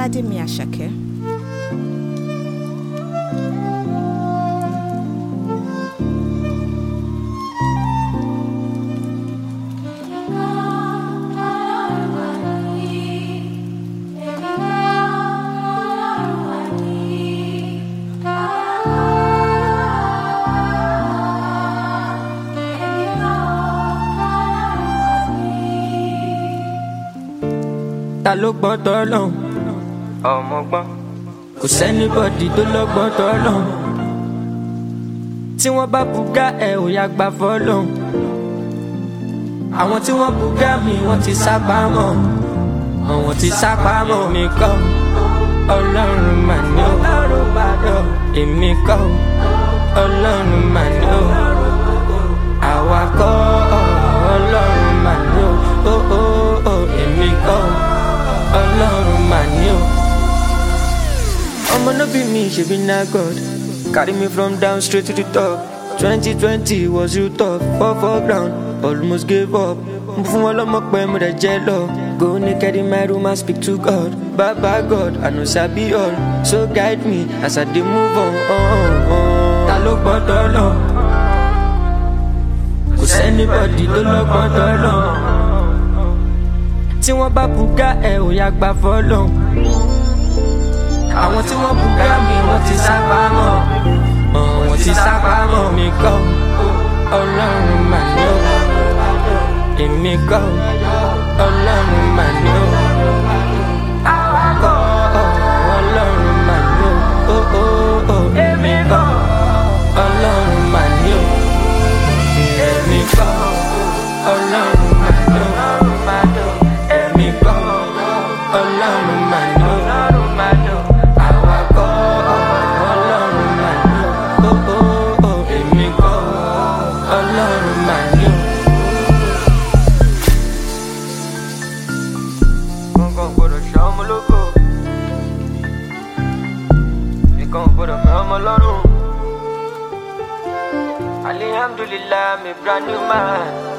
Ọládèmí Àṣàkẹ́. Ta ló gbọ́n tọ́lọ́hun ọmọ gbọ́n kò sẹ́nibọ́dì tó lọ́gbọ́n tọ́lọ́hun tí wọ́n bá bùgá ẹ̀ ò yá gbà fọ́lọ́hun àwọn tí wọ́n bùgá mi wọ́n ti sápamọ́ àwọn tí sápamọ́ mi kọ́ Ọlọ́run mà ní o èmi kọ́ Ọlọ́run mà ní o àwa kọ́ Ọlọ́run mà ní o èmi kọ́ Ọlọ́run mà ní o. Ọmọ no be me, she be na God. Carry me from down straight to the top. 2020 was you tough, for ground, almost gave up. Fún wọn lọ́mọ pé mo dẹ̀ jẹ́ lọ. Go naked in my room and speak to God. Baba God, I know sabi all. So guide me as I dey move on. Ta ló gbọ́dọ̀ lọ? Kò sẹ́nibọ́dì tó lọ́gbọ́n tọ́lọ́. Tí wọ́n bá bùgá ẹ̀ ò yá gbà fọ́lọ́hun àwọn tí wọ́n bùgá mi wọ́n ti sápamọ́ wọ́n ti sápamọ́ mi kọ́ Ọlọ́run mà ní o èmi kọ́ Ọlọ́run mà ní o àwa kọ́ Ọlọ́run mà ní o èmi kọ́ Ọlọ́run mà ní o èmi kọ́ Ọlọ́run mà ní o. Ọlọ́run mà ní o, àwa kọ́ Ọlọ́run mà ní o, èmi kọ́ Ọlọ́run mà ní o. Nǹkan gbọ́dọ̀ ṣe ọmọ lógo, nǹkan gbọ́dọ̀ fẹ́ ọmọ lọ́rùn. Alhamdulillah, I'm a brand new man.